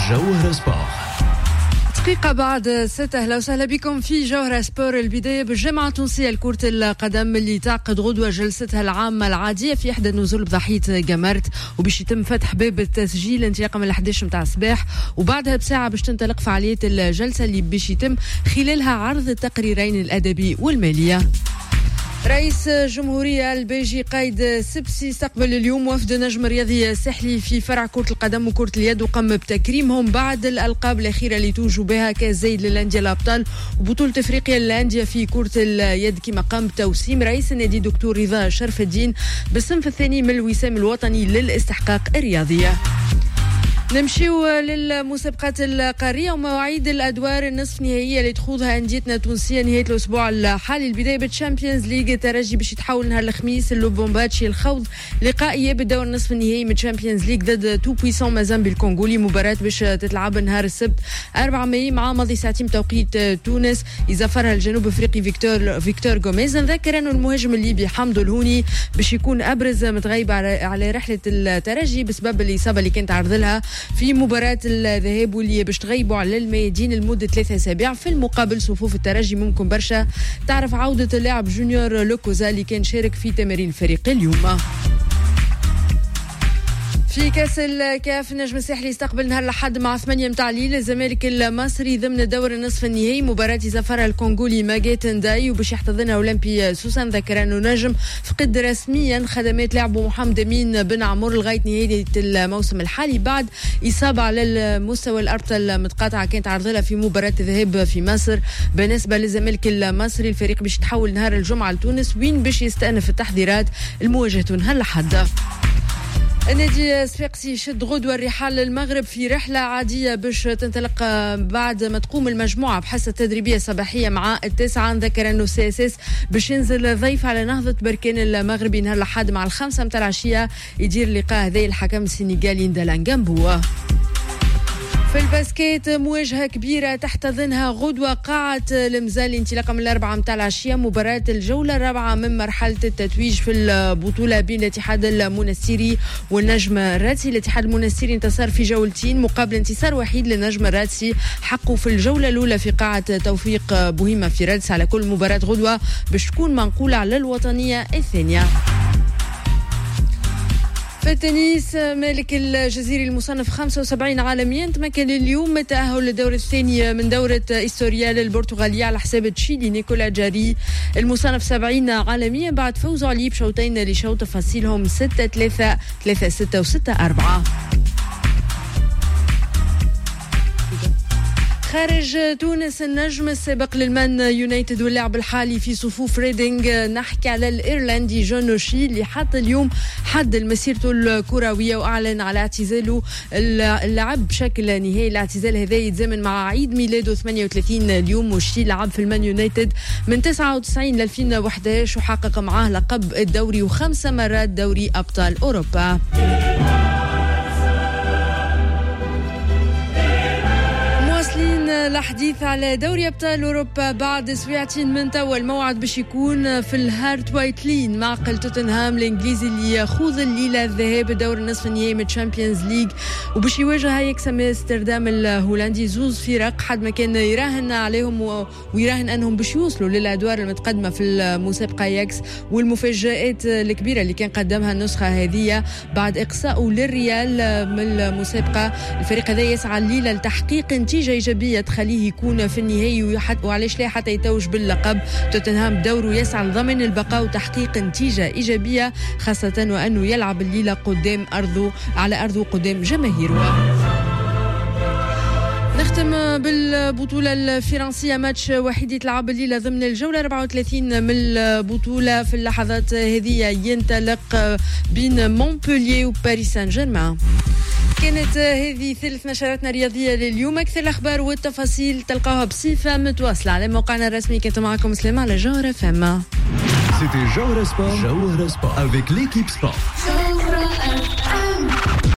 جوهرة سبور. دقيقة بعد 6. أهلا وسهلا بكم في جوهرة سبور. البداية بالجامعة التونسية لكرة القدم اللي تعقد غدوة جلستها العامة العادية في إحدى النزول بضاحية جمرت، وباش يتم فتح باب التسجيل انطلاقا من 11 متاع الصباح، وبعدها بساعة باش تنطلق فعالية الجلسة اللي باش يتم خلالها عرض التقريرين الأدبي والمالية. رئيس جمهورية البيجي قايد سبسي استقبل اليوم وفد نجم رياضي ساحلي في فرع كرة القدم وكرة اليد، وقام بتكريمهم بعد الألقاب الأخيرة اللي توجوا بها كأس زايد للأندية الأبطال وبطولة أفريقيا للأندية في كرة اليد، كما قام بتوسيم رئيس النادي دكتور رضا شرف الدين بالصنف الثاني من الوسام الوطني للاستحقاق الرياضية. نمشيو للمسابقات القارية ومواعيد الأدوار النصف نهائية اللي تخوضها أنديتنا التونسية نهاية الأسبوع الحالي. البداية بالتشامبيونز ليج، الترجي باش يتحول نهار الخميس اللوبومباتشي الخوض لقاء إياب الدور النصف النهائي من تشامبيونز ليج ضد تو بويسون مازامبي الكونغولي، مباراة باش تتلعب نهار السبت 4 ماي مع ماضي ساعتين بتوقيت تونس. إذا فرها الجنوب أفريقي فيكتور غوميز. نذكر أنه المهاجم الليبي حمدو الهوني باش يكون أبرز متغيب على رحلة الترجي بسبب الإصابة اللي كانت عرض لها في مباراة الذهاب، واللي باش تغيبوا على الميادين لمدة 3 أسابيع. في المقابل صفوف الترجي ممكن برشا تعرف عودة اللاعب جونيور لوكوزا اللي كان شارك في تمارين الفريق اليوم. في كاس الكاف النجم الساحلي استقبل نهار الأحد مع 8 متاع الليل الزمالك المصري ضمن الدور النصف النهائي، مباراة زفرها الكونغولي ماجيت نداي وباش يحتضنها أولمبي سوسان. ذكر أنه نجم فقد رسميا خدمات لاعبه محمد أمين بن عمور لغاية نهاية الموسم الحالي بعد إصابة على المستوى الأربطة المتقاطعة كانت عرضها في مباراة الذهاب في مصر. بالنسبة للزمالك المصري الفريق باش يتحول نهار الجمعة لتونس وين باش يستأنف التحضيرات المواجهة نهار الأحد. النادي الصفاقسي يشد غدوة الرحال للمغرب في رحلة عادية باش تنطلق بعد ما تقوم المجموعة بحصة تدريبية صباحية مع 9. نذكر أنه CSS باش ينزل ضيف على نهضة بركان المغربي نهار الأحد مع 5 متاع العشية يدير اللقاء هذا الحكم السنغالي ندالان جامبوا. في الباسكيت مواجهة كبيرة تحتضنها غدوة قاعة المزال انطلاقا من 4 متاع العشية، مباراة الجولة الرابعة من مرحلة التتويج في البطولة بين الاتحاد المنستيري والنجم الراتسي. الاتحاد المنستيري انتصر في جولتين مقابل انتصار وحيد للنجم الراتسي حقه في الجولة الأولى في قاعة توفيق بوهيمة في رادس. على كل مباراة غدوة باش تكون منقولة على الوطنية الثانية. في التنس مالك الجزيري المصنف 75 عالميا تمكن اليوم من التأهل للدور الثاني من دورة إستوريال البرتغالية على حساب تشيلي نيكولا جاري المصنف 70 عالميا بعد فوزه عليه بشوطين لشوط تفاصيلهم 6-3 3-6 و6-4. خارج تونس النجم السابق للمان يونايتد واللاعب الحالي في صفوف ريدينغ، نحكي على الإيرلندي جون أوشي اللي حط اليوم حد مسيرته الكروية وأعلن على اعتزاله اللعب بشكل نهائي. الاعتزال هذا يتزامن مع عيد ميلاده 38 اليوم. أوشي لعب في المان يونايتد من 99 ل 2011 وحقق معاه لقب الدوري و5 مرات دوري أبطال أوروبا. الحديث على دوري أبطال أوروبا بعد سويعتين من توا. الموعد باش يكون في الهارت وايت لين معقل توتنهام الإنجليزي اللي يخوض الليلة الذهاب الدور النصف النهائي من تشامبيونز ليج وباش يواجه هايكس أمستردام الهولندي. زوز فرق حد ما كان يراهن عليهم ويراهن أنهم باش يوصلوا للأدوار المتقدمة في المسابقة اياكس، والمفاجآت الكبيرة اللي كان قدمها النسخة هذه بعد إقصائه للريال من المسابقة. الفريق هذا يسعى الليلة لتحقيق نتيجة إيجابية تخليه يكون في النهائي وعلاش لا حتى يتوج باللقب. توتنهام دوره يسعى لضمن البقاء وتحقيق نتيجة إيجابية خاصة وأنه يلعب الليلة قدام أرضه على أرضه قدام جماهيره. نختم بالبطولة الفرنسية، ماتش وحيد يتلعب الليلة ضمن الجولة 34 من البطولة. في اللحظات هذه ينطلق بين مونبولييه وباريس سان جيرمان. كانت هذه ثلث نشراتنا الرياضية لليوم. أكثر الأخبار والتفاصيل تلقاوها بصفة متواصلة على موقعنا الرسمي. كنت معكم سليمة على جوهرة فما. C'était Jawhara Sport avec l'équipe sport.